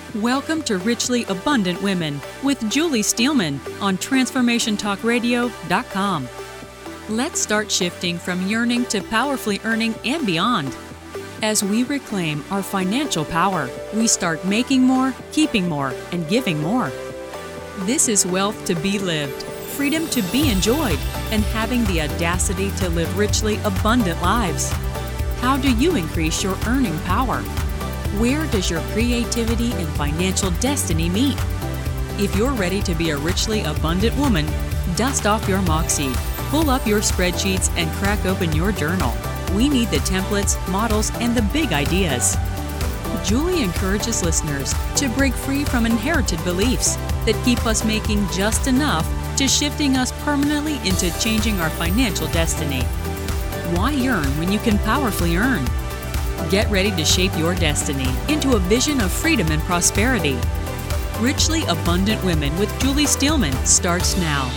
Welcome to Richly Abundant Women with Julie Steelman on TransformationTalkRadio.com. Let's start shifting from yearning to powerfully earning and beyond. As we reclaim our financial power, we start making more, keeping more, and giving more. This is wealth to be lived, freedom to be enjoyed, and having the audacity to live richly abundant lives. How do you increase your earning power? Where does your creativity and financial destiny meet? If you're ready to be a richly abundant woman, dust off your moxie, pull up your spreadsheets, and crack open your journal. We need the templates, models, and the big ideas. Julie encourages listeners to break free from inherited beliefs that keep us making just enough to shifting us permanently into changing our financial destiny. Why yearn when you can powerfully earn? Get ready to shape your destiny into a vision of freedom and prosperity. Richly Abundant Women with Julie Steelman starts now.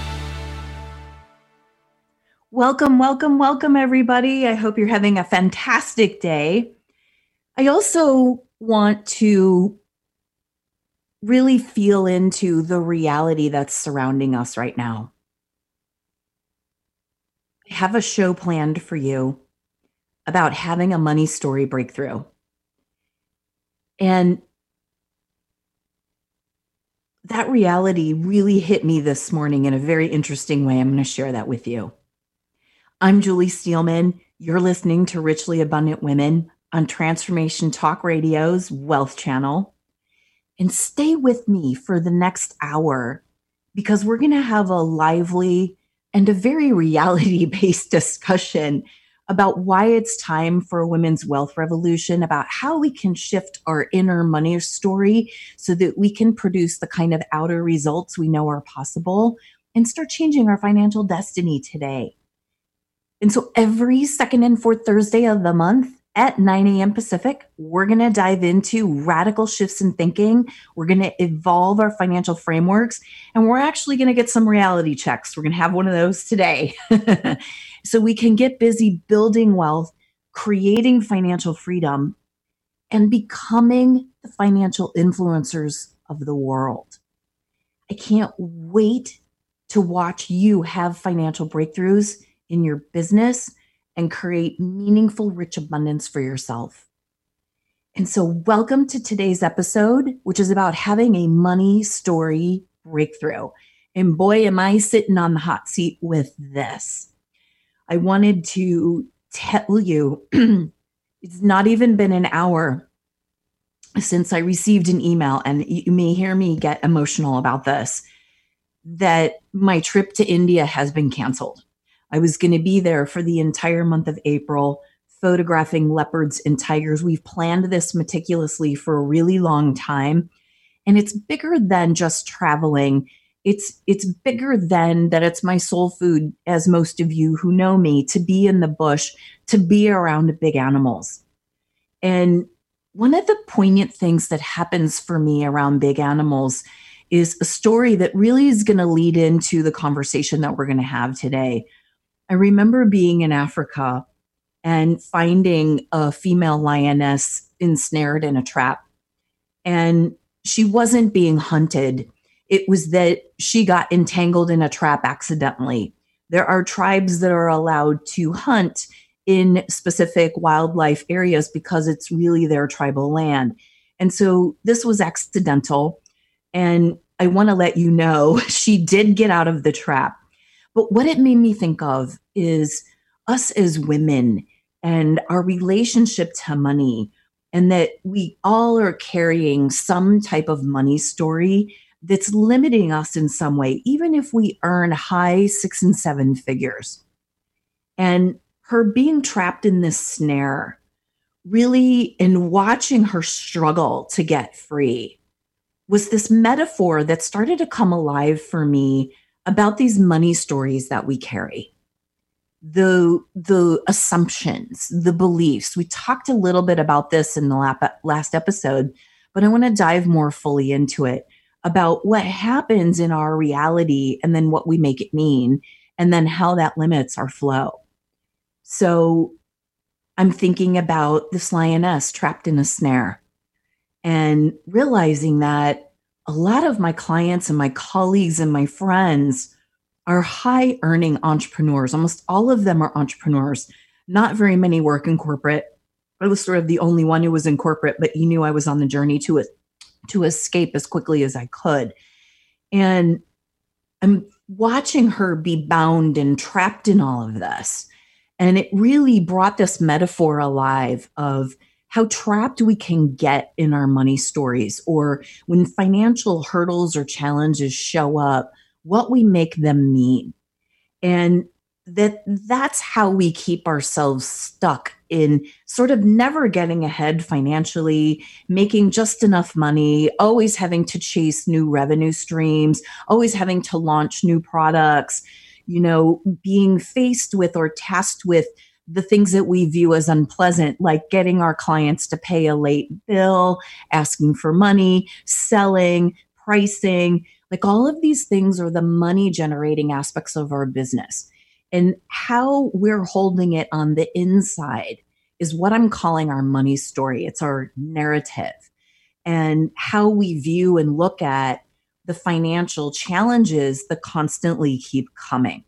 Welcome, welcome, welcome, everybody. I hope you're having a fantastic day. I also want to really feel into the reality that's surrounding us right now. I have a show planned for you about having a money story breakthrough. And that reality really hit me this morning in a very interesting way. I'm going to share that with you. I'm Julie Steelman. You're listening to Richly Abundant Women on Transformation Talk Radio's Wealth Channel. And stay with me for the next hour because we're going to have a lively and a very reality-based discussion about why it's time for a women's wealth revolution, about how we can shift our inner money story so that we can produce the kind of outer results we know are possible and start changing our financial destiny today. And so every second and fourth Thursday of the month at 9 a.m. Pacific, we're going to dive into radical shifts in thinking. We're going to evolve our financial frameworks, and we're actually going to get some reality checks. We're going to have one of those today. So we can get busy building wealth, creating financial freedom, and becoming the financial influencers of the world. I can't wait to watch you have financial breakthroughs in your business and create meaningful, rich abundance for yourself. And so welcome to today's episode, which is about having a money story breakthrough. And boy, am I sitting on the hot seat with this. I wanted to tell you, it's not even been an hour since I received an email, and you may hear me get emotional about this, that my trip to India has been canceled. I was going to be there for the entire month of April, photographing leopards and tigers. We've planned this meticulously for a really long time, and it's bigger than just traveling. It's bigger than that. It's my soul food, as most of you who know me, to be in the bush, to be around big animals. And one of the poignant things that happens for me around big animals is a story that really is going to lead into the conversation that we're going to have today. I remember being in Africa and finding a female lioness ensnared in a trap. And she wasn't being hunted. It was that she got entangled in a trap accidentally. There are tribes that are allowed to hunt in specific wildlife areas because it's really their tribal land. And so this was accidental. And I want to let you know, she did get out of the trap. But what it made me think of is us as women and our relationship to money, and that we all are carrying some type of money story that's limiting us in some way, even if we earn high 6 and 7 figures. And her being trapped in this snare, really, in watching her struggle to get free, was this metaphor that started to come alive for me about these money stories that we carry. The assumptions, the beliefs. We talked a little bit about this in the last episode, but I want to dive more fully into it about what happens in our reality and then what we make it mean, and then how that limits our flow. So I'm thinking about this lioness trapped in a snare. and realizing that a lot of my clients and my colleagues and my friends are high earning entrepreneurs. Almost all of them are entrepreneurs. Not very many work in corporate. I was sort of the only one who was in corporate, but you knew I was on the journey to escape as quickly as I could. And I'm watching her be bound and trapped in all of this. And it really brought this metaphor alive of how trapped we can get in our money stories, or when financial hurdles or challenges show up, what we make them mean. And that's how we keep ourselves stuck in sort of never getting ahead financially, making just enough money, always having to chase new revenue streams, always having to launch new products, being faced with or tasked with the things that we view as unpleasant, like getting our clients to pay a late bill, asking for money, selling, pricing. Like all of these things are the money generating aspects of our business. And how we're holding it on the inside is what I'm calling our money story. It's our narrative, and how we view and look at the financial challenges that constantly keep coming.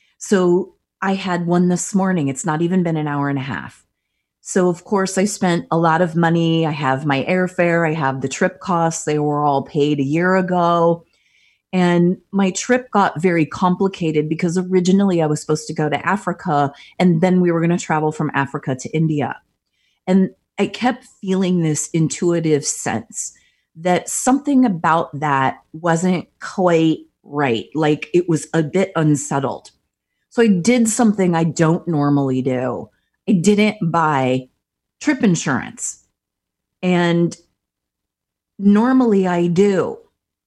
So I had one this morning. It's not even been an hour and a half. So of course I spent a lot of money. I have my airfare. I have the trip costs. They were all paid a year ago. And my trip got very complicated because originally I was supposed to go to Africa, and then we were going to travel from Africa to India. And I kept feeling this intuitive sense that something about that wasn't quite right. Like it was a bit unsettled. So I did something I don't normally do. I didn't buy trip insurance. And normally I do.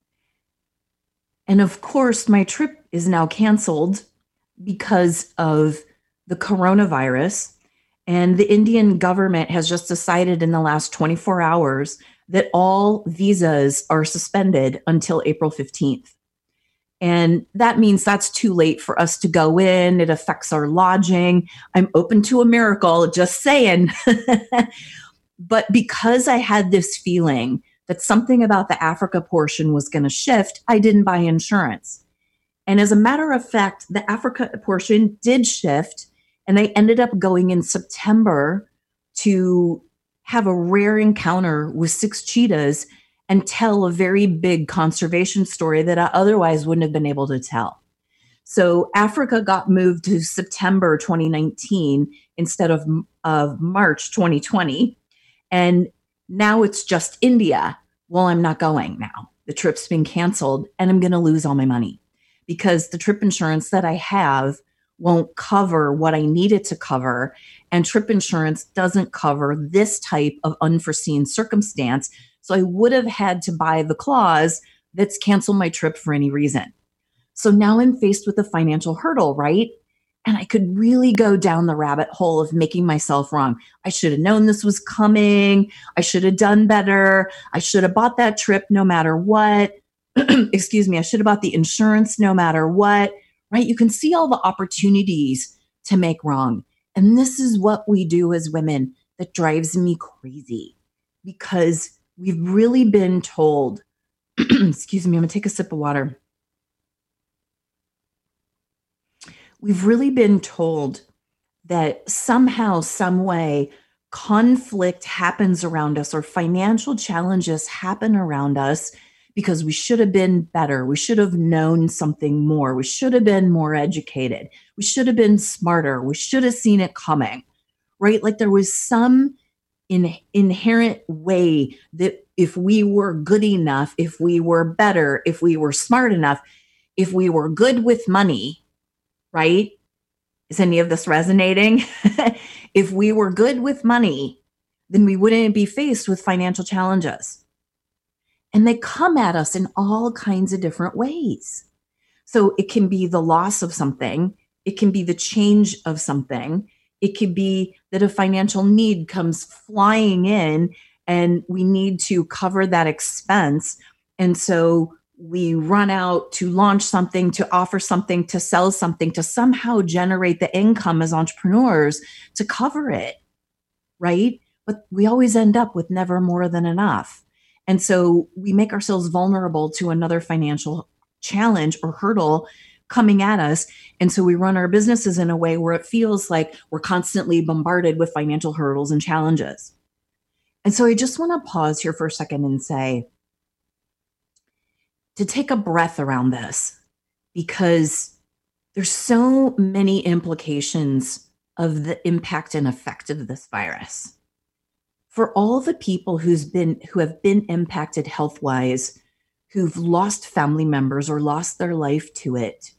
And of course, my trip is now canceled because of the coronavirus. And the Indian government has just decided in the last 24 hours that all visas are suspended until April 15th. And that means that's too late for us to go in. It affects our lodging. I'm open to a miracle, just saying. But because I had this feeling that something about the Africa portion was going to shift, I didn't buy insurance. And as a matter of fact, the Africa portion did shift, and I ended up going in September to have a rare encounter with 6 cheetahs and tell a very big conservation story that I otherwise wouldn't have been able to tell. So Africa got moved to September 2019 instead of March 2020. And now it's just India. Well, I'm not going now. The trip's been canceled, and I'm going to lose all my money because the trip insurance that I have won't cover what I need it to cover. And trip insurance doesn't cover this type of unforeseen circumstance. So I would have had to buy the clause that's cancel my trip for any reason. So now I'm faced with a financial hurdle, right? And I could really go down the rabbit hole of making myself wrong. I should have known this was coming. I should have done better. I should have bought that trip no matter what. Excuse me. I should have bought the insurance no matter what, right? You can see all the opportunities to make wrong. And this is what we do as women that drives me crazy, because we've really been told, excuse me, I'm going to take a sip of water. We've really been told that somehow, some way, conflict happens around us or financial challenges happen around us because we should have been better. We should have known something more. We should have been more educated. We should have been smarter. We should have seen it coming, right? Like there was some inherent way that if we were good enough, if we were better, if we were smart enough, if we were good with money, right? Is any of this resonating? If we were good with money, then we wouldn't be faced with financial challenges. And they come at us in all kinds of different ways. So it can be the loss of something. It can be the change of something. It could be that a financial need comes flying in and we need to cover that expense. And so we run out to launch something, to offer something, to sell something, to somehow generate the income as entrepreneurs to cover it, right? But we always end up with never more than enough. And so we make ourselves vulnerable to another financial challenge or hurdle coming at us. And so we run our businesses in a way where it feels like we're constantly bombarded with financial hurdles and challenges. And so I just want to pause here for a second and say, to take a breath around this, because there's so many implications of the impact and effect of this virus. For all the people who have been impacted health-wise, who've lost family members or lost their life to it,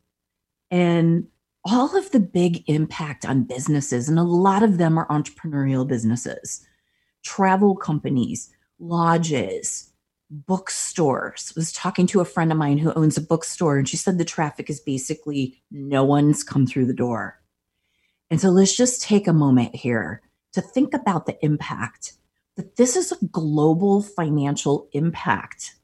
and all of the big impact on businesses, and a lot of them are entrepreneurial businesses, travel companies, lodges, bookstores. I was talking to a friend of mine who owns a bookstore, and she said the traffic is basically no one's come through the door. And so let's just take a moment here to think about the impact, that this is a global financial impact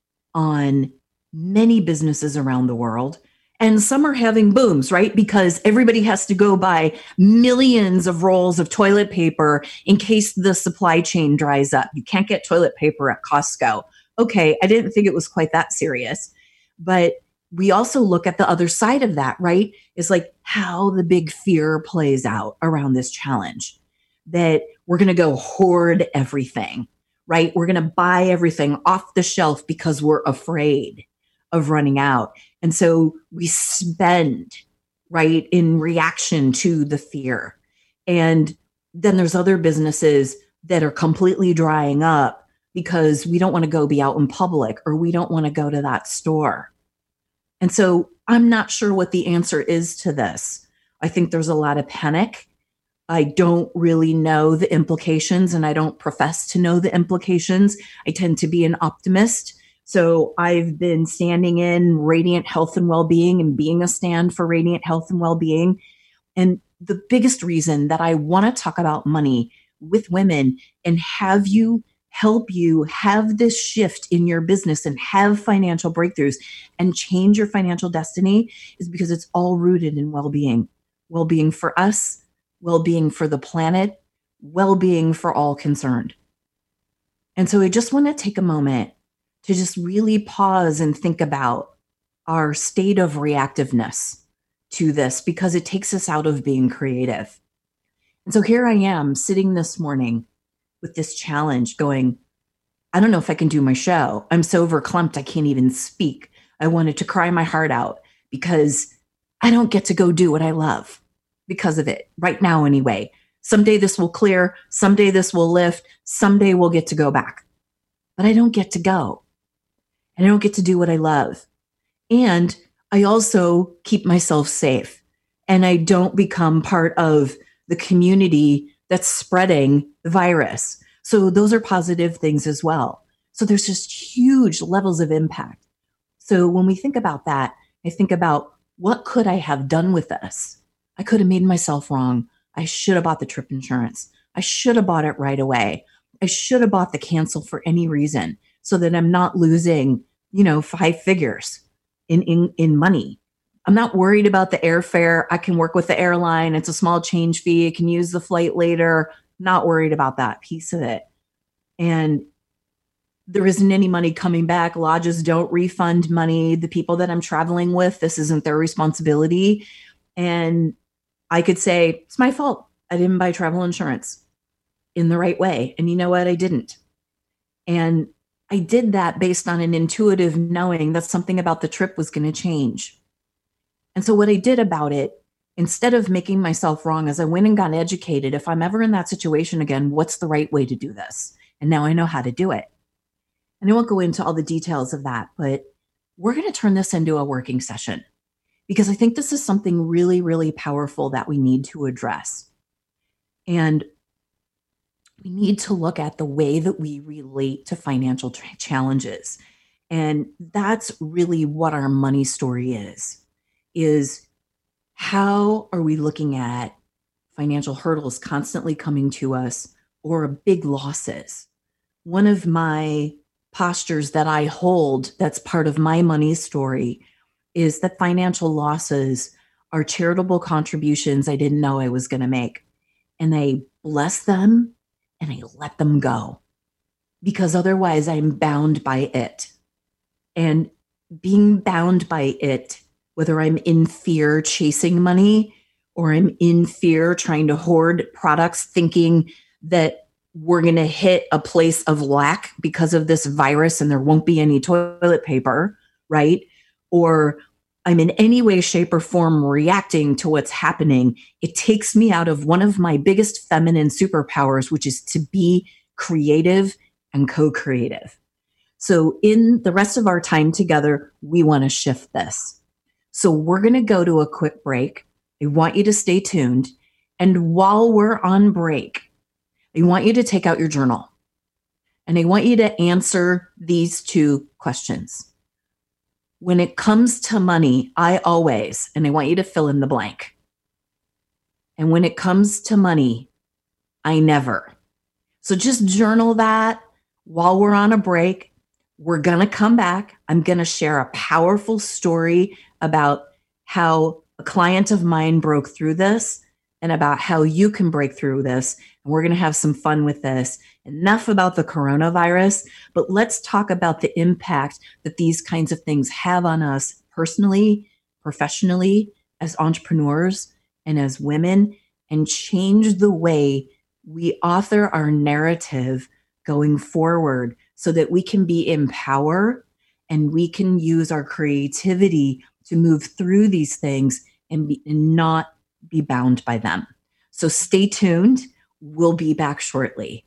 on many businesses around the world. And some are having booms, right? Because everybody has to go buy millions of rolls of toilet paper in case the supply chain dries up. You can't get toilet paper at Costco. Okay, I didn't think it was quite that serious. But we also look at the other side of that, right? Is like how the big fear plays out around this challenge, that we're going to go hoard everything, right? We're going to buy everything off the shelf because we're afraid of running out. And so we spend, right, in reaction to the fear. And then there's other businesses that are completely drying up because we don't want to go be out in public, or we don't want to go to that store. And so I'm not sure what the answer is to this. I think there's a lot of panic. I don't really know the implications, and I don't profess to know the implications. I tend to be an optimist. So I've been standing in Radiant Health and Wellbeing and being a stand for Radiant Health and Wellbeing. And the biggest reason that I want to talk about money with women and help you have this shift in your business and have financial breakthroughs and change your financial destiny is because it's all rooted in well-being. Well-being for us, well-being for the planet, well-being for all concerned. And so I just want to take a moment to just really pause and think about our state of reactiveness to this, because it takes us out of being creative. And so here I am sitting this morning with this challenge going, I don't know if I can do my show. I'm so verklempt, I can't even speak. I wanted to cry my heart out because I don't get to go do what I love because of it right now anyway. Someday this will clear. Someday this will lift. Someday we'll get to go back. But I don't get to go. And I don't get to do what I love. And I also keep myself safe. And I don't become part of the community that's spreading the virus. So those are positive things as well. So there's just huge levels of impact. So when we think about that, I think about, what could I have done with this? I could have made myself wrong. I should have bought the trip insurance. I should have bought it right away. I should have bought the cancel for any reason so that I'm not losing, 5 figures in money. I'm not worried about the airfare. I can work with the airline. It's a small change fee. I can use the flight later. Not worried about that piece of it. And there isn't any money coming back. Lodges don't refund money. The people that I'm traveling with, this isn't their responsibility. And I could say, it's my fault. I didn't buy travel insurance in the right way. And you know what? I didn't. And I did that based on an intuitive knowing that something about the trip was going to change. And so what I did about it, instead of making myself wrong, is I went and got educated. If I'm ever in that situation again, what's the right way to do this? And now I know how to do it. And I won't go into all the details of that, but we're going to turn this into a working session because I think this is something really, really powerful that we need to address. And we need to look at the way that we relate to financial challenges. And that's really what our money story is how are we looking at financial hurdles constantly coming to us or big losses? One of my postures that I hold that's part of my money story is that financial losses are charitable contributions I didn't know I was going to make. And I bless them and I let them go. because otherwise I'm bound by it. And being bound by it, whether I'm in fear chasing money or I'm in fear trying to hoard products, thinking that we're going to hit a place of lack because of this virus and there won't be any toilet paper, right? Or I'm in any way, shape, or form reacting to what's happening, it takes me out of one of my biggest feminine superpowers, which is to be creative and co-creative. So in the rest of our time together, we want to shift this. So we're going to go to a quick break. I want you to stay tuned. And while we're on break, I want you to take out your journal. And I want you to answer these two questions. When it comes to money, I always, and I want you to fill in the blank. And when it comes to money, I never. So just journal that while we're on a break. We're going to come back. I'm going to share a powerful story about how a client of mine broke through this and about how you can break through this. And we're going to have some fun with this. Enough about the coronavirus, but let's talk about the impact that these kinds of things have on us personally, professionally, as entrepreneurs, and as women, and change the way we author our narrative going forward so that we can be in power and we can use our creativity to move through these things and not be bound by them. So stay tuned. We'll be back shortly.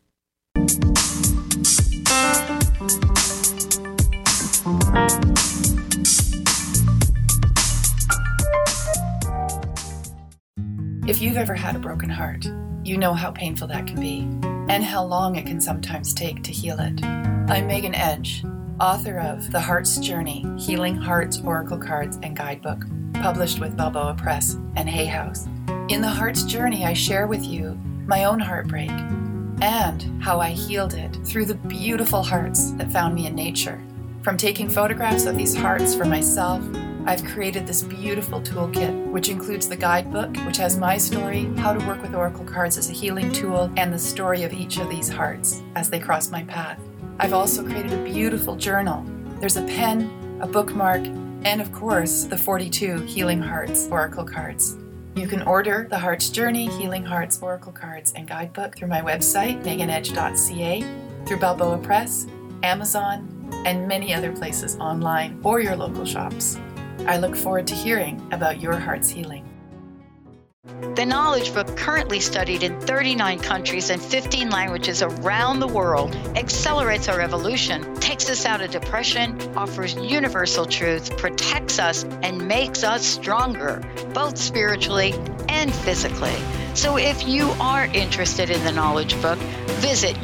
If you've ever had a broken heart, you know how painful that can be and how long it can sometimes take to heal it. I'm Megan Edge, author of The Heart's Journey, Healing Hearts, Oracle Cards, and Guidebook, published with Balboa Press and Hay House. In The Heart's Journey, I share with you my own heartbreak and how I healed it through the beautiful hearts that found me in nature. From taking photographs of these hearts for myself, I've created this beautiful toolkit, which includes the guidebook, which has my story, how to work with Oracle cards as a healing tool, and the story of each of these hearts as they cross my path. I've also created a beautiful journal. There's a pen, a bookmark, and of course, the 42 Healing Hearts Oracle cards. You can order The Heart's Journey, Healing Hearts, Oracle Cards, and Guidebook through my website, meganedge.ca, through Balboa Press, Amazon, and many other places online or your local shops. I look forward to hearing about your heart's healing. The Knowledge Book, currently studied in 39 countries and 15 languages around the world, accelerates our evolution, takes us out of depression, offers universal truth, protects us, and makes us stronger, both spiritually and physically. So if you are interested in the Knowledge Book, visit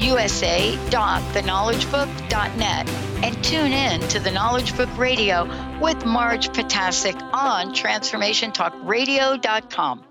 usa.theknowledgebook.net and tune in to the Knowledge Book Radio with Marge Potasic on TransformationTalkRadio.com.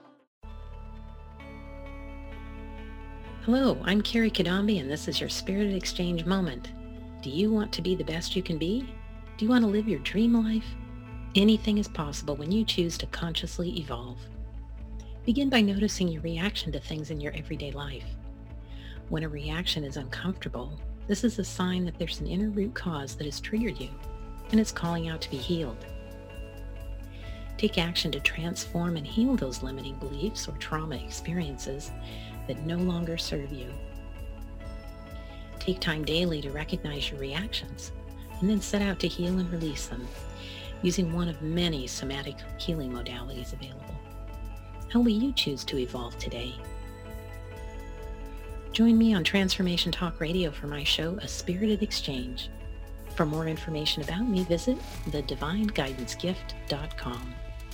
Hello, I'm Carrie Kadambi, and this is your Spirited Exchange Moment. Do you want to be the best you can be? Do you want to live your dream life? Anything is possible when you choose to consciously evolve. Begin by noticing your reaction to things in your everyday life. When a reaction is uncomfortable, this is a sign that there's an inner root cause that has triggered you, and it's calling out to be healed. Take action to transform and heal those limiting beliefs or trauma experiences that no longer serve you. Take time daily to recognize your reactions, and then set out to heal and release them using one of many somatic healing modalities available. How will you choose to evolve today? Join me on Transformation Talk Radio for my show, A Spirited Exchange. For more information about me, visit thedivineguidancegift.com.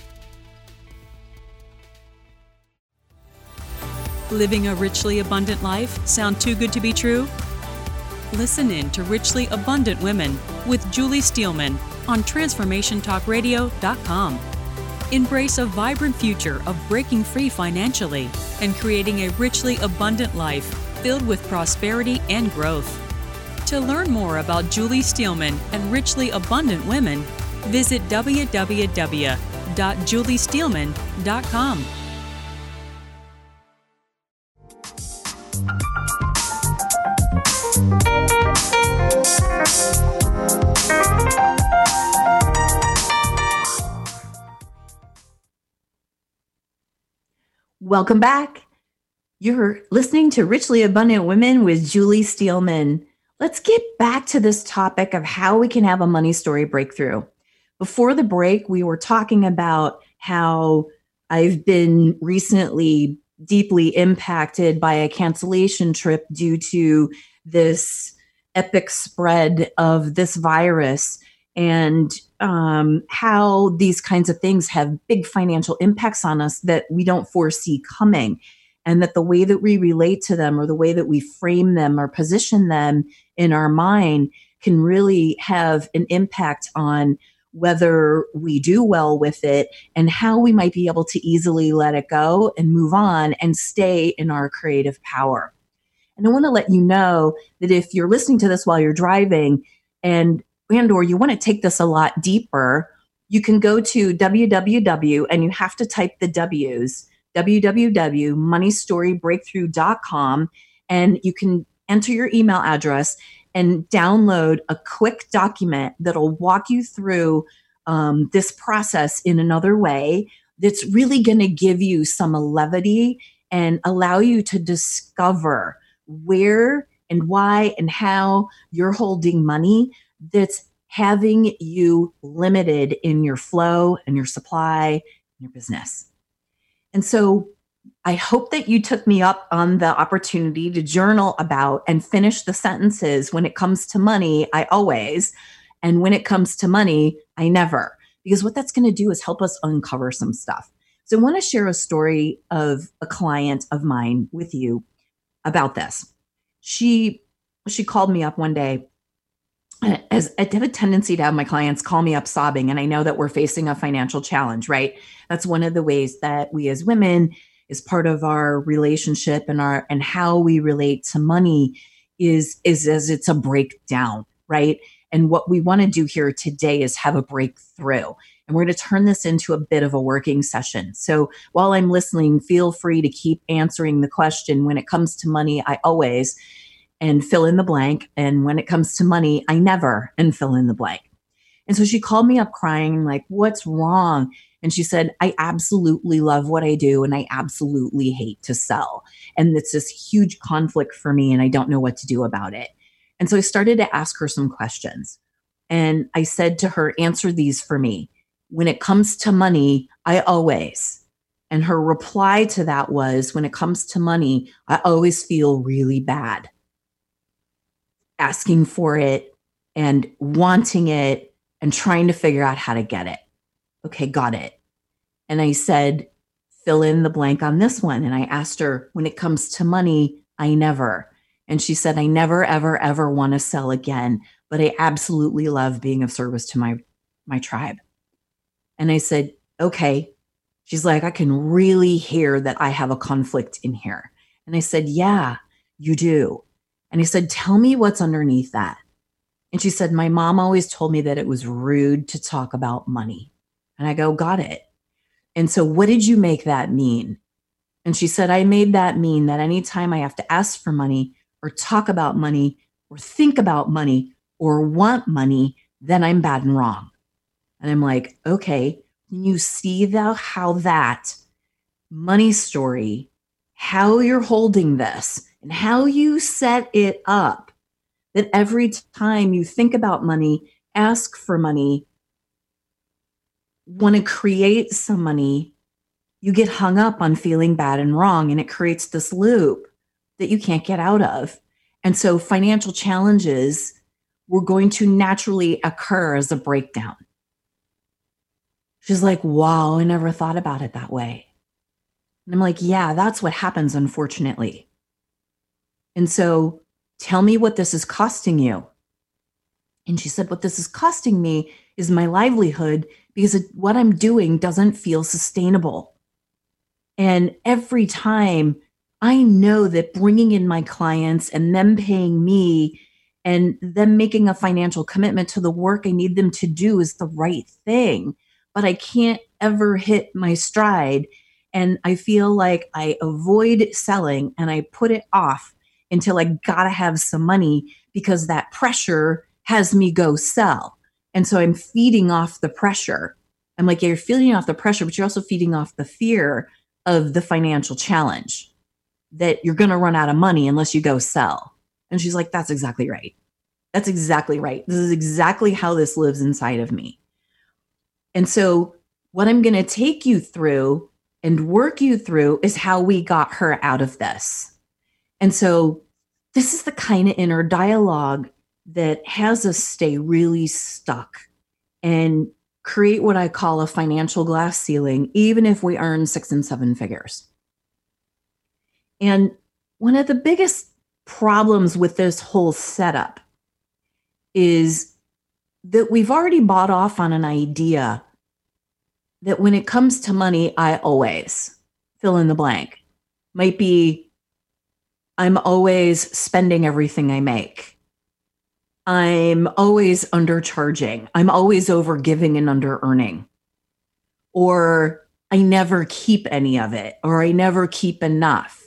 Living a richly abundant life sound too good to be true? Listen in to Richly Abundant Women with Julie Steelman on TransformationTalkRadio.com. Embrace a vibrant future of breaking free financially and creating a richly abundant life filled with prosperity and growth. To learn more about Julie Steelman and Richly Abundant Women, visit www.juliesteelman.com. Welcome back. You're listening to Richly Abundant Women with Julie Steelman. Let's get back to this topic of how we can have a money story breakthrough. Before the break, we were talking about how I've been recently deeply impacted by a cancellation trip due to this epic spread of this virus, and how these kinds of things have big financial impacts on us that we don't foresee coming. And that the way that we relate to them, or the way that we frame them or position them in our mind, can really have an impact on whether we do well with it and how we might be able to easily let it go and move on and stay in our creative power. And I want to let you know that if you're listening to this while you're driving and or you want to take this a lot deeper, you can go to www, and you have to type the W's, www.moneystorybreakthrough.com, and you can enter your email address and download a quick document that'll walk you through this process in another way that's really going to give you some levity and allow you to discover where and why and how you're holding money that's having you limited in your flow and your supply and your business. And so I hope that you took me up on the opportunity to journal about and finish the sentences. When it comes to money, I always, and when it comes to money, I never. Because what that's going to do is help us uncover some stuff. So I want to share a story of a client of mine with you about this. She called me up one day. As I have a tendency to have my clients call me up sobbing, and I know that we're facing a financial challenge, right? That's one of the ways that we as women, is part of our relationship and how we relate to money is as it's a breakdown, right? And what we want to do here today is have a breakthrough. And we're going to turn this into a bit of a working session. So while I'm listening, feel free to keep answering the question. When it comes to money, I always, and fill in the blank. And when it comes to money, I never, and fill in the blank. And so she called me up crying, like, what's wrong? And she said, I absolutely love what I do, and I absolutely hate to sell. And it's this huge conflict for me, and I don't know what to do about it. And so I started to ask her some questions. And I said to her, answer these for me. When it comes to money, I always. And her reply to that was, when it comes to money, I always feel really bad. Asking for it and wanting it and trying to figure out how to get it. Okay, got it. And I said, fill in the blank on this one. And I asked her, when it comes to money, I never. And she said, I never, ever, ever want to sell again, but I absolutely love being of service to my tribe. And I said, okay. She's like, I can really hear that I have a conflict in here. And I said, yeah, you do. And he said, tell me what's underneath that. And she said, my mom always told me that it was rude to talk about money. And I go, got it. And so what did you make that mean? And she said, I made that mean that anytime I have to ask for money or talk about money or think about money or want money, then I'm bad and wrong. And I'm like, okay, can you see how that money story, how you're holding this and how you set it up, that every time you think about money, ask for money, want to create some money, you get hung up on feeling bad and wrong, and it creates this loop that you can't get out of. And so financial challenges were going to naturally occur as a breakdown. She's like, wow, I never thought about it that way. And I'm like, yeah, that's what happens, unfortunately. And so tell me what this is costing you. And she said, what this is costing me is my livelihood, because what I'm doing doesn't feel sustainable. And every time I know that bringing in my clients and them paying me and them making a financial commitment to the work I need them to do is the right thing, but I can't ever hit my stride. And I feel like I avoid selling and I put it off until I gotta have some money, because that pressure has me go sell. And so I'm feeding off the pressure. I'm like, yeah, you're feeding off the pressure, but you're also feeding off the fear of the financial challenge, that you're going to run out of money unless you go sell. And she's like, that's exactly right. That's exactly right. This is exactly how this lives inside of me. And so what I'm going to take you through and work you through is how we got her out of this. And so this is the kind of inner dialogue that has us stay really stuck and create what I call a financial glass ceiling, even if we earn 6 and 7 figures. And one of the biggest problems with this whole setup is that we've already bought off on an idea that when it comes to money, I always fill in the blank. Might be, I'm always spending everything I make. I'm always undercharging. I'm always overgiving and under earning. Or I never keep any of it, or I never keep enough,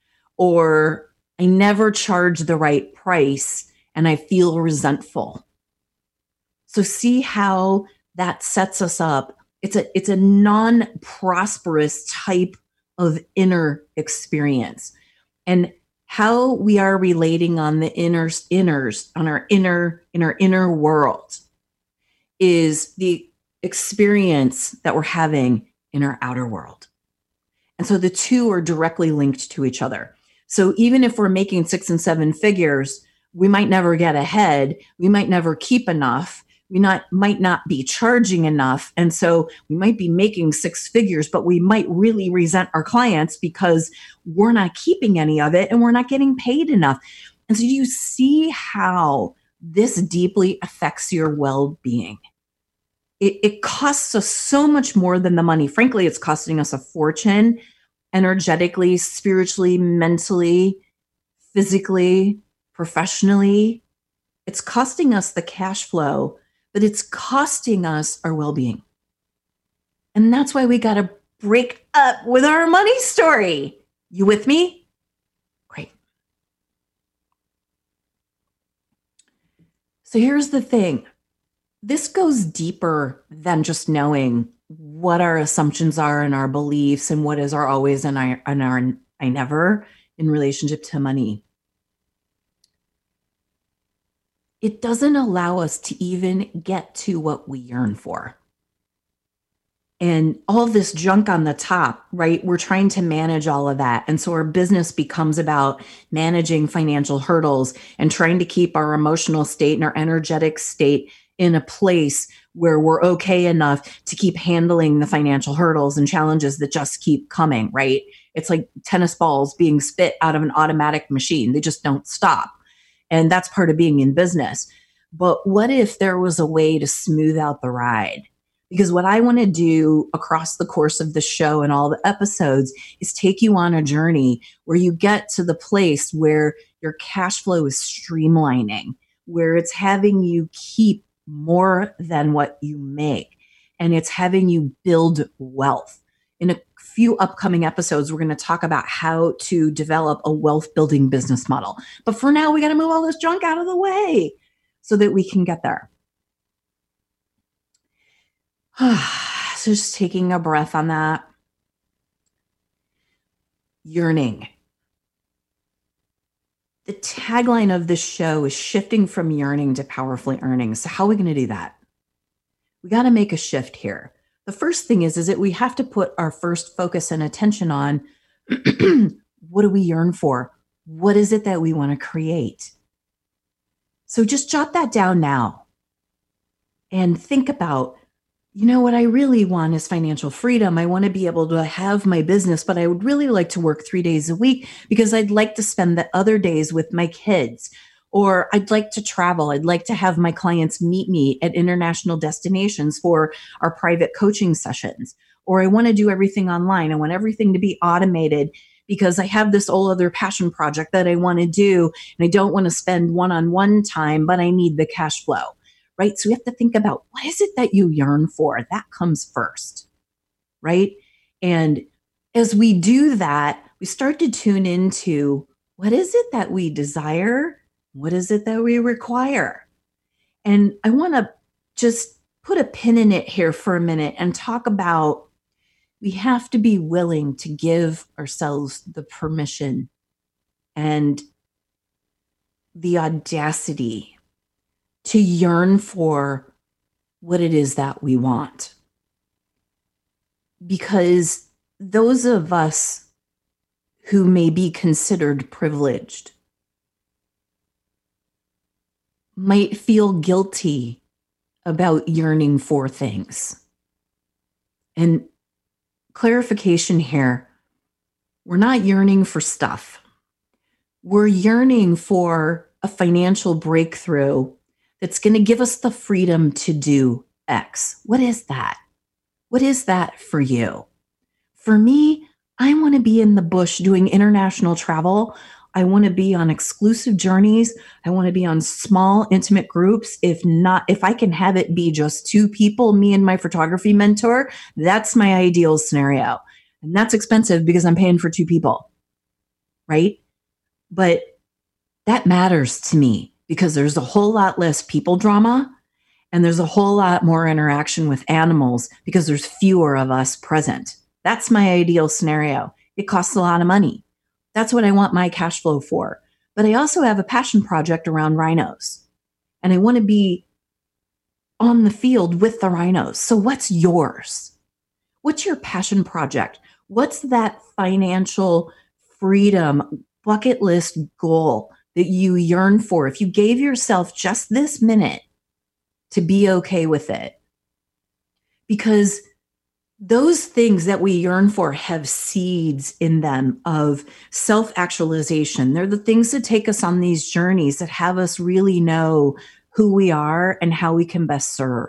or I never charge the right price and I feel resentful. So see how that sets us up. It's a non-prosperous type of inner experience. And how we are relating on the inners on our inner world is the experience that we're having in our outer world. And so the two are directly linked to each other. So even if we're making 6 and 7 figures, we might never get ahead. We might never keep enough. We might not be charging enough. And so we might be making 6 figures, but we might really resent our clients because we're not keeping any of it and we're not getting paid enough. And so you see how this deeply affects your well-being. It costs us so much more than the money. Frankly, it's costing us a fortune, energetically, spiritually, mentally, physically, professionally. It's costing us the cash flow, but it's costing us our well-being. And that's why we got to break up with our money story. You with me? Great. So here's the thing. This goes deeper than just knowing what our assumptions are and our beliefs and what is our always and our I never in relationship to money. It doesn't allow us to even get to what we yearn for. And all this junk on the top, right? We're trying to manage all of that. And so our business becomes about managing financial hurdles and trying to keep our emotional state and our energetic state in a place where we're okay enough to keep handling the financial hurdles and challenges that just keep coming, right? It's like tennis balls being spit out of an automatic machine. They just don't stop. And that's part of being in business. But what if there was a way to smooth out the ride? Because what I want to do across the course of the show and all the episodes is take you on a journey where you get to the place where your cash flow is streamlining, where it's having you keep more than what you make, and it's having you build wealth. In a few upcoming episodes, we're going to talk about how to develop a wealth building business model. But for now, we got to move all this junk out of the way so that we can get there. So just taking a breath on that. Yearning. The tagline of this show is shifting from yearning to powerfully earning. So how are we going to do that? We got to make a shift here. The first thing is that we have to put our first focus and attention on what do we yearn for? What is it that we want to create? So just jot that down now and think about, what I really want is financial freedom. I want to be able to have my business, but I would really like to work 3 days a week because I'd like to spend the other days with my kids. Or I'd like to travel. I'd like to have my clients meet me at international destinations for our private coaching sessions. Or I want to do everything online. I want everything to be automated because I have this whole other passion project that I want to do. And I don't want to spend one-on-one time, but I need the cash flow, right? So we have to think about what is it that you yearn for? That comes first, right? And as we do that, we start to tune into what is it that we desire? What is it that we require? And I want to just put a pin in it here for a minute and talk about, we have to be willing to give ourselves the permission and the audacity to yearn for what it is that we want. Because those of us who may be considered privileged might feel guilty about yearning for things. And clarification here, we're not yearning for stuff. We're yearning for a financial breakthrough that's going to give us the freedom to do X. What is that? What is that for you? For me, I want to be in the bush doing international travel. I want to be on exclusive journeys. I want to be on small, intimate groups. If I can have it be just 2 people, me and my photography mentor, that's my ideal scenario. And that's expensive because I'm paying for 2 people, right? But that matters to me because there's a whole lot less people drama and there's a whole lot more interaction with animals because there's fewer of us present. That's my ideal scenario. It costs a lot of money. That's what I want my cash flow for. But I also have a passion project around rhinos and I want to be on the field with the rhinos. So what's yours? What's your passion project? What's that financial freedom bucket list goal that you yearn for? If you gave yourself just this minute to be okay with it, because those things that we yearn for have seeds in them of self-actualization. They're the things that take us on these journeys that have us really know who we are and how we can best serve.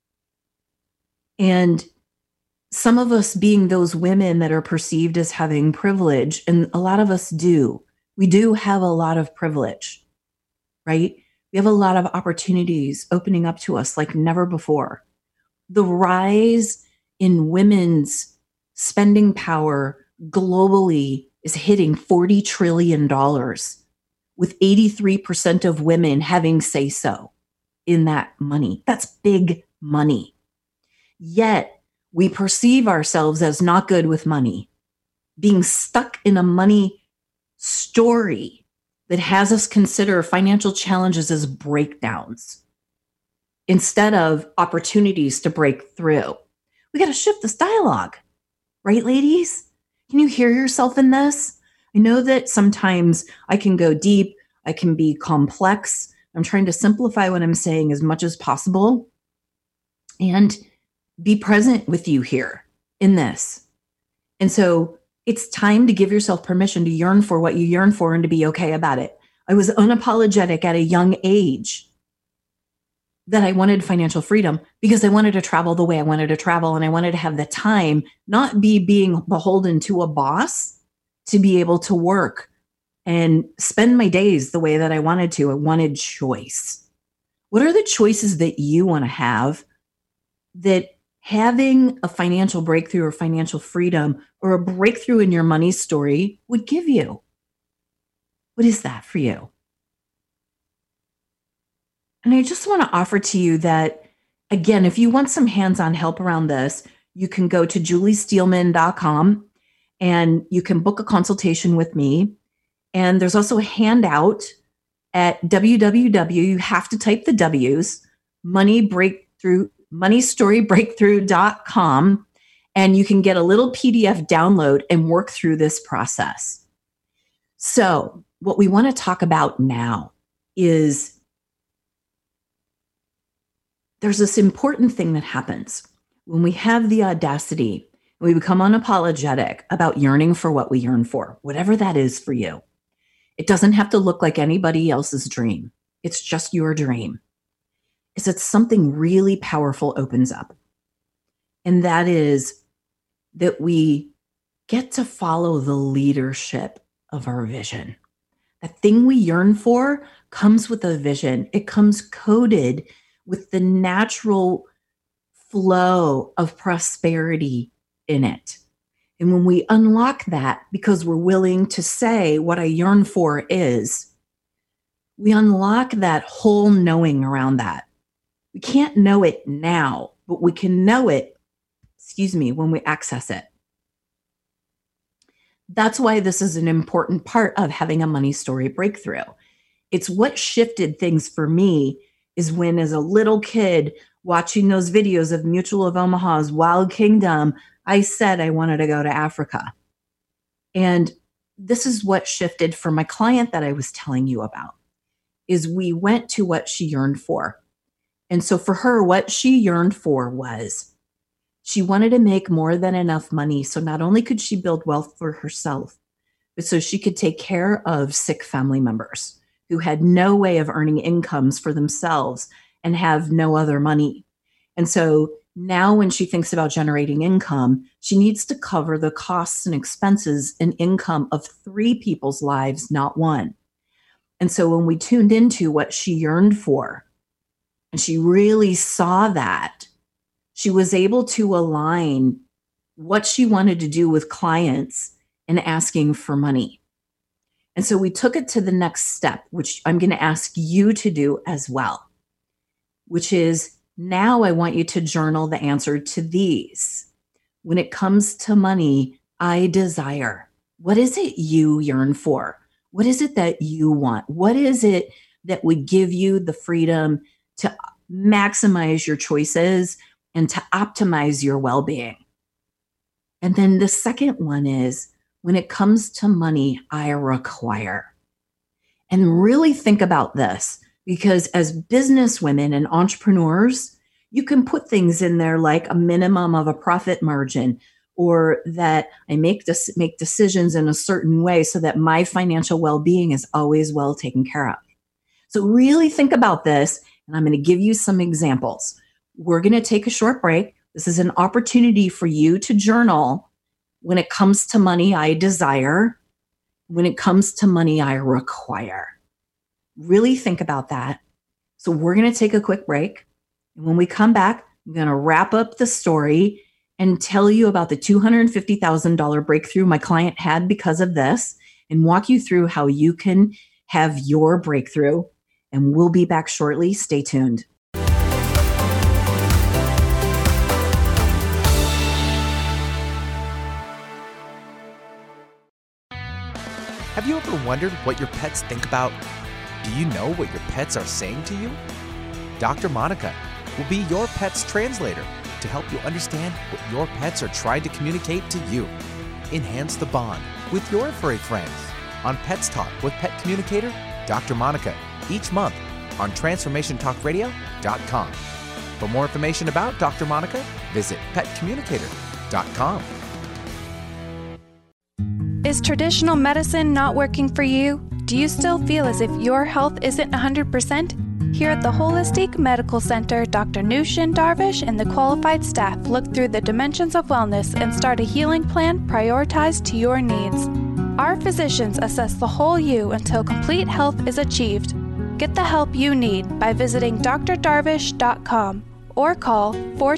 And some of us being those women that are perceived as having privilege, and a lot of us do. We do have a lot of privilege, right? We have a lot of opportunities opening up to us like never before. The rise in women's spending power globally is hitting $40 trillion, with 83% of women having say-so in that money. That's big money. Yet, we perceive ourselves as not good with money, being stuck in a money story that has us consider financial challenges as breakdowns instead of opportunities to break through. We got to shift this dialogue, right, ladies? Can you hear yourself in this? I know that sometimes I can go deep, I can be complex. I'm trying to simplify what I'm saying as much as possible and be present with you here in this. And so it's time to give yourself permission to yearn for what you yearn for and to be okay about it. I was unapologetic at a young age that I wanted financial freedom because I wanted to travel the way I wanted to travel. And I wanted to have the time, not be being beholden to a boss, to be able to work and spend my days the way that I wanted to. I wanted choice. What are the choices that you want to have that having a financial breakthrough or financial freedom or a breakthrough in your money story would give you? What is that for you? And I just want to offer to you that, again, if you want some hands-on help around this, you can go to juliesteelman.com and you can book a consultation with me. And there's also a handout at www, you have to type the W's, moneystorybreakthrough.com, and you can get a little PDF download and work through this process. So what we want to talk about now is there's this important thing that happens when we have the audacity, we become unapologetic about yearning for what we yearn for, whatever that is for you. It doesn't have to look like anybody else's dream. It's just your dream. Is that something really powerful opens up. And that is that we get to follow the leadership of our vision. That thing we yearn for comes with a vision. It comes coded with the natural flow of prosperity in it. And when we unlock that, because we're willing to say what I yearn for is, we unlock that whole knowing around that. We can't know it now, but we can know it, when we access it. That's why this is an important part of having a money story breakthrough. It's what shifted things for me is when, as a little kid, watching those videos of Mutual of Omaha's Wild Kingdom, I said I wanted to go to Africa. And this is what shifted for my client that I was telling you about, is we went to what she yearned for. And so for her, what she yearned for was she wanted to make more than enough money. So not only could she build wealth for herself, but so she could take care of sick family members who had no way of earning incomes for themselves and have no other money. And so now when she thinks about generating income, she needs to cover the costs and expenses and income of 3 people's lives, not one. And so when we tuned into what she yearned for, and she really saw that, she was able to align what she wanted to do with clients and asking for money. And so we took it to the next step, which I'm going to ask you to do as well, which is now I want you to journal the answer to these. When it comes to money, I desire. What is it you yearn for? What is it that you want? What is it that would give you the freedom to maximize your choices and to optimize your well-being? And then the second one is, when it comes to money, I require. And really think about this, because as business women and entrepreneurs, you can put things in there like a minimum of a profit margin, or that I make decisions in a certain way so that my financial well-being is always well taken care of. So really think about this, and I'm going to give you some examples. We're going to take a short break. This is an opportunity for you to journal. When it comes to money, I desire. When it comes to money, I require. Really think about that. So we're going to take a quick break. And when we come back, I'm going to wrap up the story and tell you about the $250,000 breakthrough my client had because of this, and walk you through how you can have your breakthrough. And we'll be back shortly. Stay tuned. Have you ever wondered what your pets think about? Do you know what your pets are saying to you? Dr. Monica will be your pet's translator to help you understand what your pets are trying to communicate to you. Enhance the bond with your furry friends on Pets Talk with Pet Communicator Dr. Monica each month on TransformationTalkRadio.com. For more information about Dr. Monica, visit PetCommunicator.com. Is traditional medicine not working for you? Do you still feel as if your health isn't 100%? Here at the Holistic Medical Center, Dr. Nushin Darvish and the qualified staff look through the dimensions of wellness and start a healing plan prioritized to your needs. Our physicians assess the whole you until complete health is achieved. Get the help you need by visiting drdarvish.com or call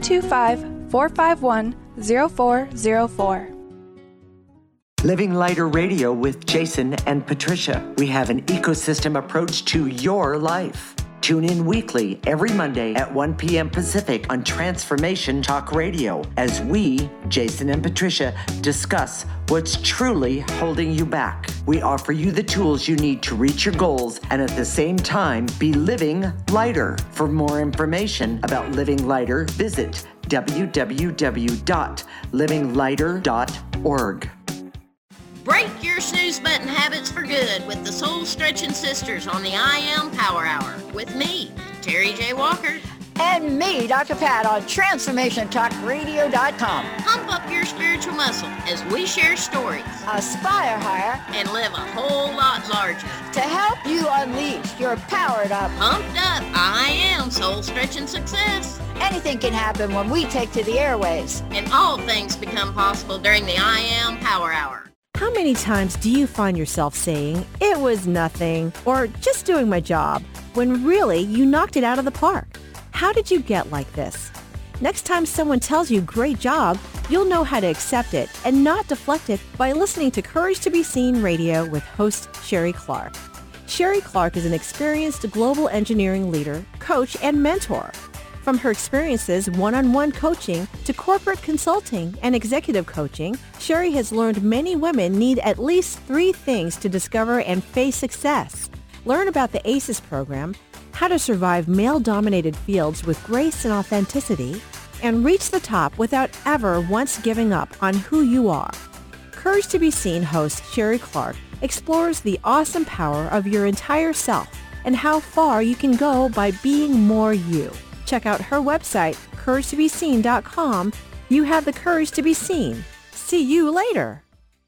425-451-0404. Living Lighter Radio with Jason and Patricia. We have an ecosystem approach to your life. Tune in weekly every Monday at 1 p.m. Pacific on Transformation Talk Radio as we, Jason and Patricia, discuss what's truly holding you back. We offer you the tools you need to reach your goals and at the same time be living lighter. For more information about Living Lighter, visit www.livinglighter.org. Break your snooze button habits for good with the Soul Stretching Sisters on the I Am Power Hour with me, Terry J. Walker. And me, Dr. Pat, on TransformationTalkRadio.com. Pump up your spiritual muscle as we share stories, aspire higher, and live a whole lot larger. To help you unleash your powered up, pumped up, I Am Soul Stretching Success. Anything can happen when we take to the airwaves. And all things become possible during the I Am Power Hour. How many times do you find yourself saying, "It was nothing," or "just doing my job," when really you knocked it out of the park? How did you get like this? Next time someone tells you "great job," you'll know how to accept it and not deflect it by listening to Courage to be Seen Radio with host Sherry Clark. Sherry Clark is an experienced global engineering leader, coach, and mentor. From her experiences one-on-one coaching to corporate consulting and executive coaching, Sherry has learned many women need at least 3 things to discover and face success. Learn about the ACES program, how to survive male-dominated fields with grace and authenticity, and reach the top without ever once giving up on who you are. Courage to be Seen host Sherry Clark explores the awesome power of your entire self and how far you can go by being more you. Check out her website, couragetobeseen.com. You have the courage to be seen. See you later.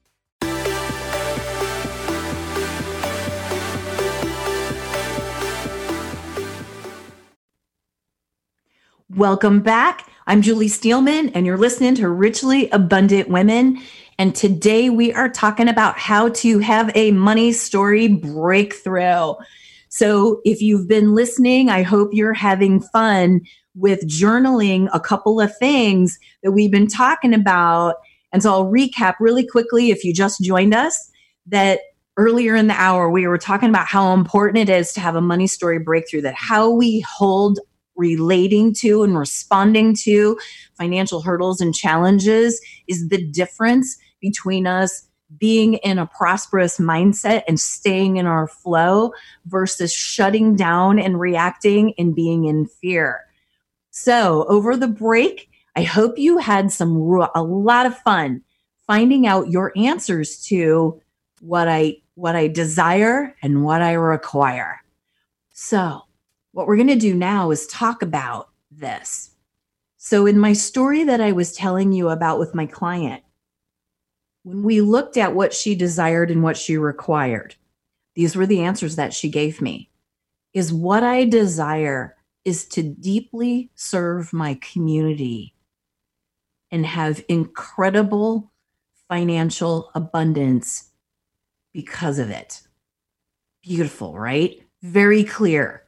Welcome back. I'm Julie Steelman, and you're listening to Richly Abundant Women. And today we are talking about how to have a money story breakthrough. So if you've been listening, I hope you're having fun with journaling a couple of things that we've been talking about. And so I'll recap really quickly if you just joined us, that earlier in the hour, we were talking about how important it is to have a money story breakthrough, that how we hold relating to and responding to financial hurdles and challenges is the difference between us being in a prosperous mindset and staying in our flow versus shutting down and reacting and being in fear. So over the break, I hope you had a lot of fun finding out your answers to what I desire and what I require. So what we're going to do now is talk about this. So in my story that I was telling you about with my client, when we looked at what she desired and what she required, these were the answers that she gave me. Is what I desire is to deeply serve my community and have incredible financial abundance because of it. Beautiful, right? Very clear.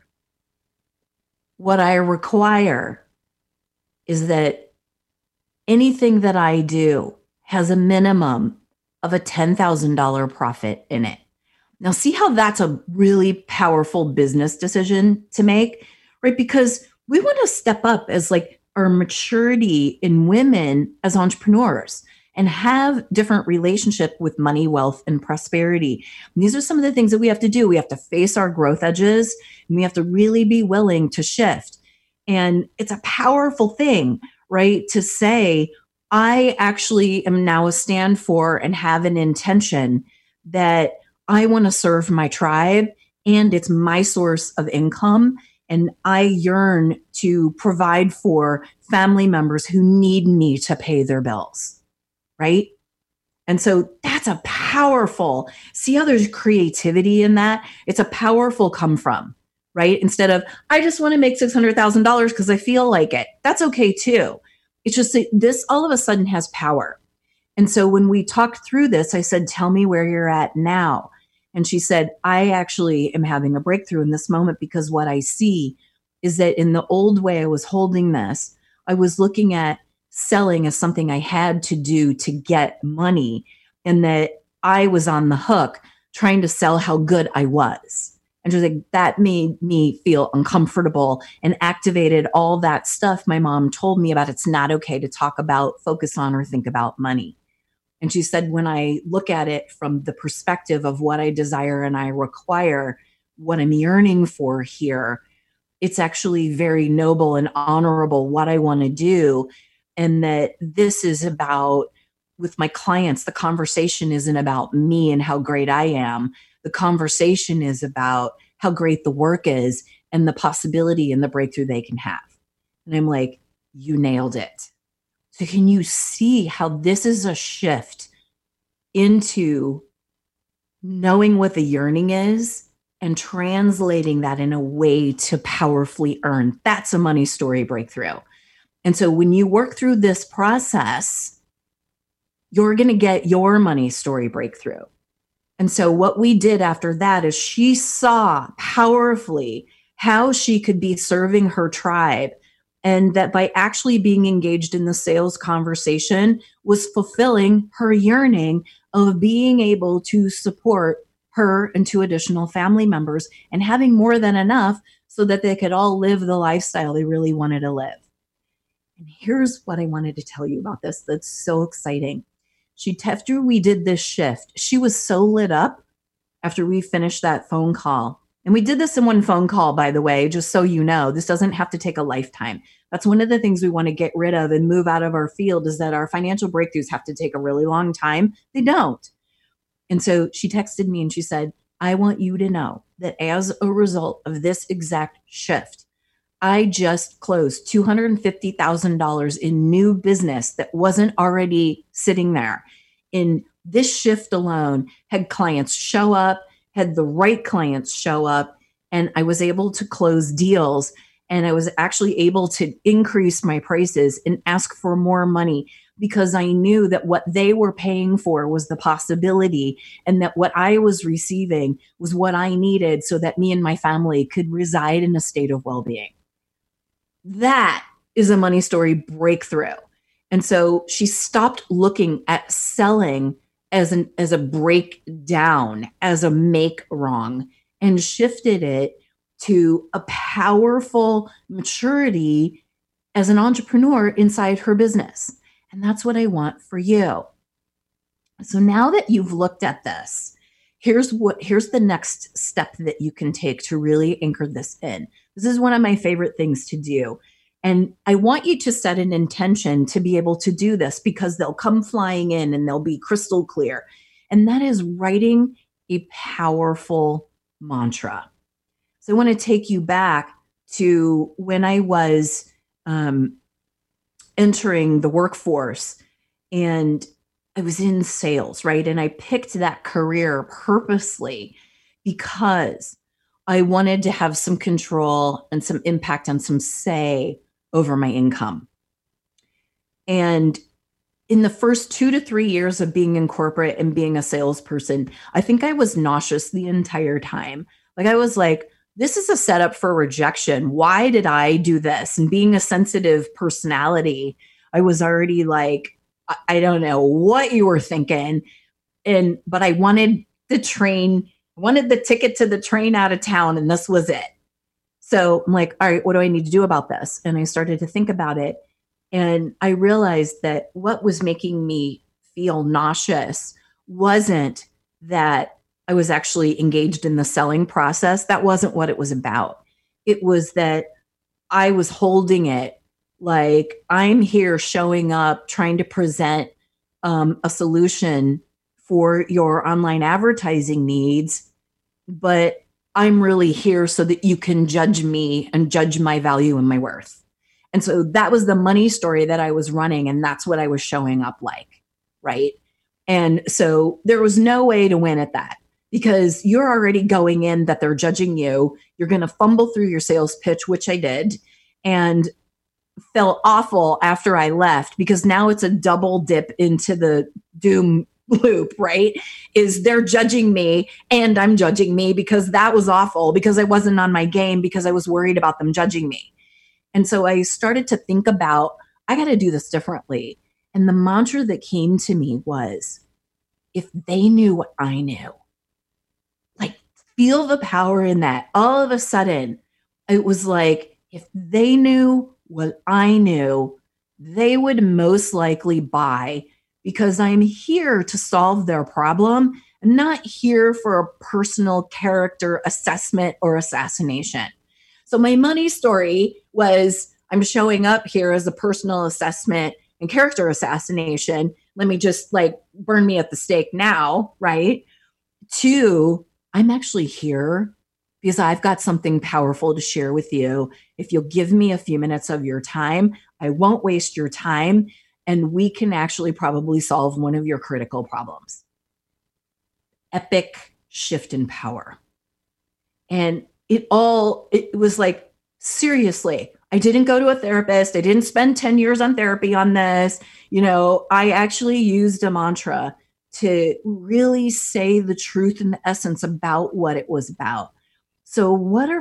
What I require is that anything that I do has a minimum of a $10,000 profit in it. Now, see how that's a really powerful business decision to make, right? Because we want to step up as like our maturity in women as entrepreneurs and have different relationship with money, wealth, and prosperity. And these are some of the things that we have to do. We have to face our growth edges, and we have to really be willing to shift. And it's a powerful thing, right? To say, I actually am now a stand for and have an intention that I want to serve my tribe and it's my source of income. And I yearn to provide for family members who need me to pay their bills, right? And so that's a powerful, see how there's creativity in that? It's a powerful come from, right? Instead of, I just want to make $600,000 because I feel like it. That's okay too. It's just that this all of a sudden has power. And so when we talked through this, I said, tell me where you're at now. And she said, I actually am having a breakthrough in this moment because what I see is that in the old way I was holding this, I was looking at selling as something I had to do to get money, and that I was on the hook trying to sell how good I was. And she was like, that made me feel uncomfortable and activated all that stuff my mom told me about. It's not okay to talk about, focus on, or think about money. And she said, when I look at it from the perspective of what I desire and I require, what I'm yearning for here, it's actually very noble and honorable what I want to do. And that this is about, with my clients, the conversation isn't about me and how great I am. The conversation is about how great the work is and the possibility and the breakthrough they can have. And I'm like, you nailed it. So can you see how this is a shift into knowing what the yearning is and translating that in a way to powerfully earn? That's a money story breakthrough. And so when you work through this process, you're going to get your money story breakthrough. And so what we did after that is she saw powerfully how she could be serving her tribe, and that by actually being engaged in the sales conversation was fulfilling her yearning of being able to support her and 2 additional family members and having more than enough so that they could all live the lifestyle they really wanted to live. And here's what I wanted to tell you about this that's so exciting. After we did this shift, she was so lit up after we finished that phone call. And we did this in one phone call, by the way, just so you know, this doesn't have to take a lifetime. That's one of the things we want to get rid of and move out of our field, is that our financial breakthroughs have to take a really long time. They don't. And so she texted me and she said, I want you to know that as a result of this exact shift, I just closed $250,000 in new business that wasn't already sitting there. In this shift alone, had clients show up, had the right clients show up, and I was able to close deals, and I was actually able to increase my prices and ask for more money, because I knew that what they were paying for was the possibility, and that what I was receiving was what I needed so that me and my family could reside in a state of well-being. That is a money story breakthrough. And so she stopped looking at selling as a breakdown, as a make wrong, and shifted it to a powerful maturity as an entrepreneur inside her business. And that's what I want for you. So now that you've looked at this, here's the next step that you can take to really anchor this in. This is one of my favorite things to do. And I want you to set an intention to be able to do this, because they'll come flying in and they'll be crystal clear. And that is writing a powerful mantra. So I want to take you back to when I was entering the workforce, and I was in sales, right? And I picked that career purposely because I wanted to have some control and some impact and some say over my income. And in the first 2 to 3 years of being in corporate and being a salesperson, I think I was nauseous the entire time. Like, I was like, this is a setup for rejection. Why did I do this? And being a sensitive personality, I was already like, I don't know what you were thinking. But I wanted the ticket to the train out of town, and this was it. So I'm like, all right, what do I need to do about this? And I started to think about it. And I realized that what was making me feel nauseous wasn't that I was actually engaged in the selling process. That wasn't what it was about. It was that I was holding it like, I'm here showing up, trying to present a solution for your online advertising needs, but I'm really here so that you can judge me and judge my value and my worth. And so that was the money story that I was running, and that's what I was showing up like, right? And so there was no way to win at that, because you're already going in that they're judging you. You're going to fumble through your sales pitch, which I did, and felt awful after I left, because now it's a double dip into the doom loop, right? Is they're judging me and I'm judging me, because that was awful, because I wasn't on my game, because I was worried about them judging me. And so I started to think about, I got to do this differently. And the mantra that came to me was, if they knew what I knew, like, feel the power in that. All of a sudden, it was like, if they knew what I knew, they would most likely buy, because I'm here to solve their problem, not here for a personal character assessment or assassination. So my money story was, I'm showing up here as a personal assessment and character assassination. Let me just burn me at the stake now, right? 2, I'm actually here because I've got something powerful to share with you. If you'll give me a few minutes of your time, I won't waste your time, and we can actually probably solve one of your critical problems. Epic shift in power. And it was like, seriously, I didn't go to a therapist. I didn't spend 10 years on therapy on this. I actually used a mantra to really say the truth and the essence about what it was about. So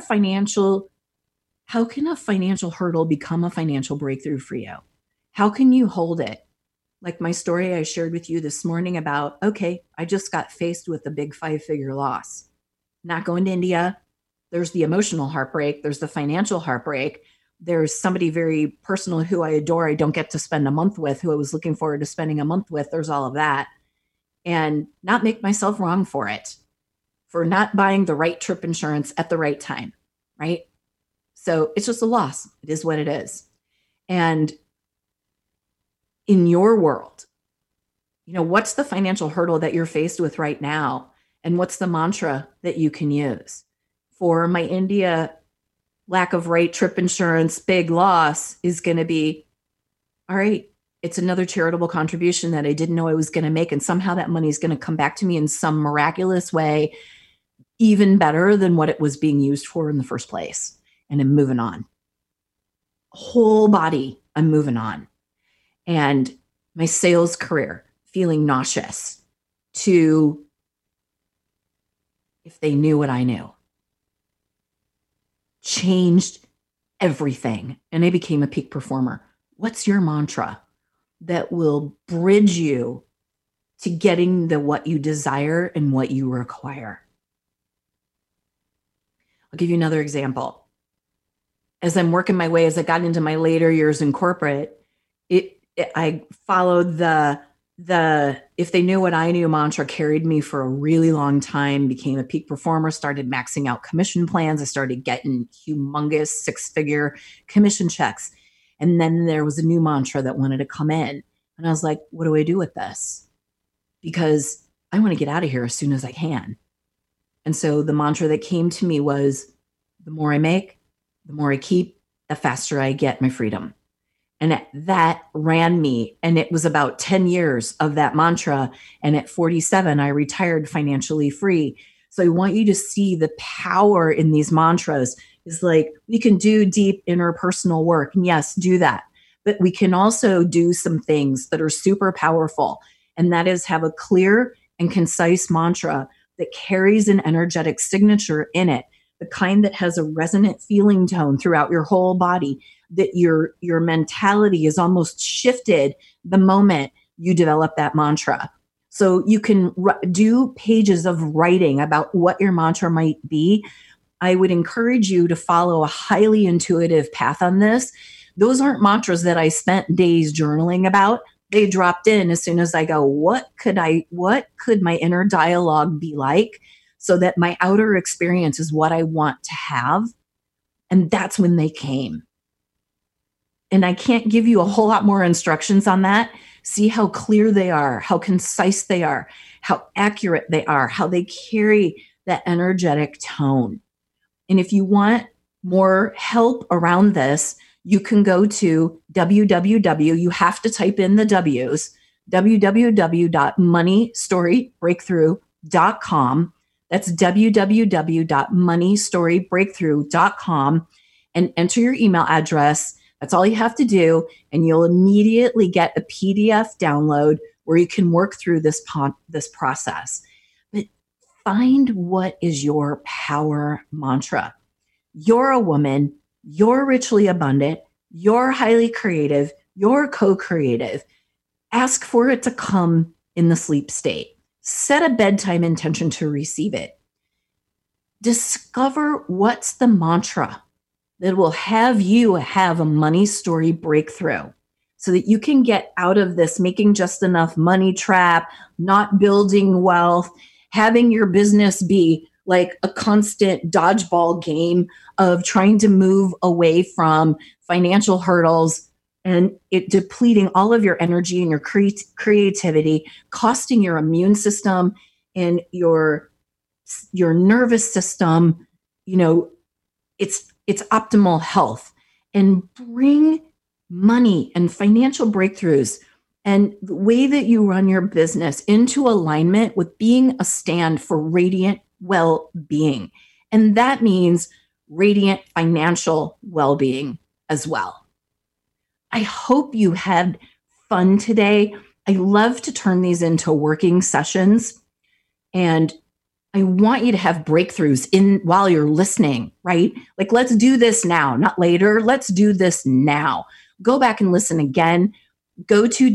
how can a financial hurdle become a financial breakthrough for you? How can you hold it? Like my story I shared with you this morning about, okay, I just got faced with a big 5-figure loss. Not going to India, There's the emotional heartbreak. There's the financial heartbreak. There's somebody very personal who I adore, I don't get to spend a month with, who I was looking forward to spending a month with. There's all of that. And not make myself wrong for it, for not buying the right trip insurance at the right time, right? So it's just a loss. It is what it is. And in your world, what's the financial hurdle that you're faced with right now? And what's the mantra that you can use? For my India, lack of right trip insurance, big loss is going to be, all right, it's another charitable contribution that I didn't know I was going to make. And somehow that money is going to come back to me in some miraculous way, even better than what it was being used for in the first place. And I'm moving on. Whole body, I'm moving on. And my sales career, feeling nauseous, to if they knew what I knew. Changed everything. And I became a peak performer. What's your mantra that will bridge you to getting what you desire and what you require? I'll give you another example. As I'm working my way, as I got into my later years in corporate, I followed the if they knew what I knew mantra, carried me for a really long time, became a peak performer, started maxing out commission plans. I started getting humongous 6-figure commission checks. And then there was a new mantra that wanted to come in. And I was like, what do I do with this? Because I want to get out of here as soon as I can. And so the mantra that came to me was, the more I make, the more I keep, the faster I get my freedom. And that ran me. And it was about 10 years of that mantra. And at 47, I retired financially free. So I want you to see the power in these mantras. Is like, we can do deep interpersonal work. And yes, do that. But we can also do some things that are super powerful. And that is have a clear and concise mantra that carries an energetic signature in it, the kind that has a resonant feeling tone throughout your whole body, that your mentality is almost shifted the moment you develop that mantra. So you can do pages of writing about what your mantra might be. I would encourage you to follow a highly intuitive path on this. Those aren't mantras that I spent days journaling about. They dropped in as soon as I go, what could my inner dialogue be like so that my outer experience is what I want to have? And that's when they came. And I can't give you a whole lot more instructions on that. See how clear they are, how concise they are, how accurate they are, how they carry that energetic tone. And if you want more help around this, you can go to you have to type in the W's, www.moneystorybreakthrough.com. That's www.moneystorybreakthrough.com, and enter your email address. That's all you have to do. And you'll immediately get a PDF download where you can work through this process. But find what is your power mantra. You're a woman. You're richly abundant. You're highly creative. You're co-creative. Ask for it to come in the sleep state. Set a bedtime intention to receive it. Discover what's the mantra that will have you have a money story breakthrough so that you can get out of this making just enough money trap, not building wealth, having your business be like a constant dodgeball game of trying to move away from financial hurdles and it depleting all of your energy and your creativity, costing your immune system and your nervous system, it's optimal health, and bring money and financial breakthroughs and the way that you run your business into alignment with being a stand for radiant well-being. And that means radiant financial well-being as well. I hope you had fun today. I love to turn these into working sessions, and I want you to have breakthroughs while you're listening, right? Like, let's do this now, not later. Let's do this now. Go back and listen again. Go to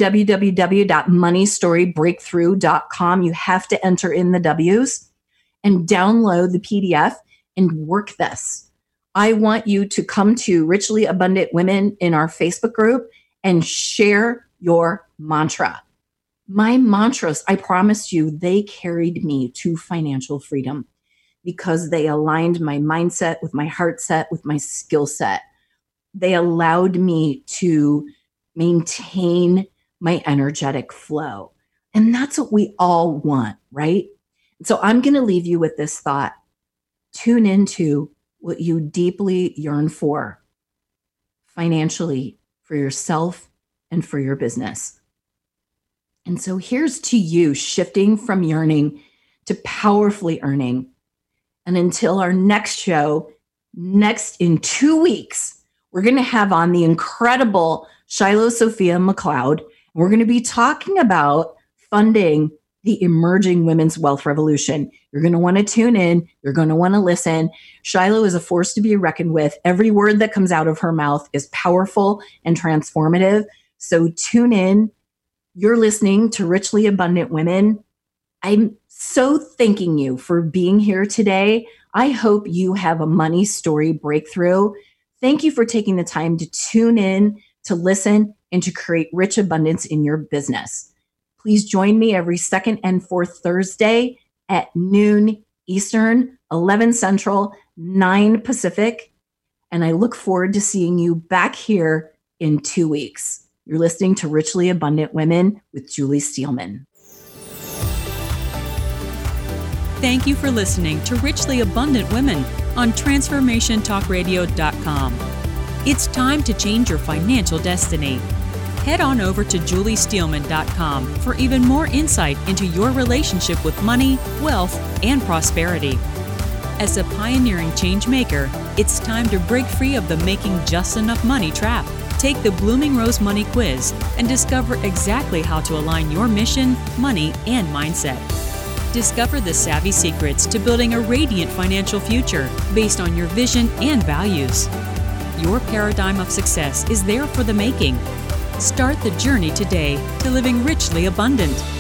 www.moneystorybreakthrough.com. You have to enter in the W's and download the PDF and work this. I want you to come to Richly Abundant Women in our Facebook group and share your mantra. My mantras, I promised you, they carried me to financial freedom because they aligned my mindset with my heart set, with my skill set. They allowed me to maintain my energetic flow. And that's what we all want, right? So I'm going to leave you with this thought. Tune into what you deeply yearn for financially, for yourself and for your business. And so here's to you shifting from yearning to powerfully earning. And until our next show, in 2 weeks, we're going to have on the incredible Shiloh Sophia McLeod. And we're going to be talking about funding the emerging women's wealth revolution. You're going to want to tune in. You're going to want to listen. Shiloh is a force to be reckoned with. Every word that comes out of her mouth is powerful and transformative. So tune in. You're listening to Richly Abundant Women. I'm so thanking you for being here today. I hope you have a money story breakthrough. Thank you for taking the time to tune in, to listen, and to create rich abundance in your business. Please join me every second and fourth Thursday at noon Eastern, 11 Central, 9 Pacific. And I look forward to seeing you back here in 2 weeks. You're listening to Richly Abundant Women with Julie Steelman. Thank you for listening to Richly Abundant Women on TransformationTalkRadio.com. It's time to change your financial destiny. Head on over to juliesteelman.com for even more insight into your relationship with money, wealth, and prosperity. As a pioneering change maker, it's time to break free of the making just enough money trap. Take the Blooming Rose Money Quiz and discover exactly how to align your mission, money, and mindset. Discover the savvy secrets to building a radiant financial future based on your vision and values. Your paradigm of success is there for the making. Start the journey today to living richly abundant.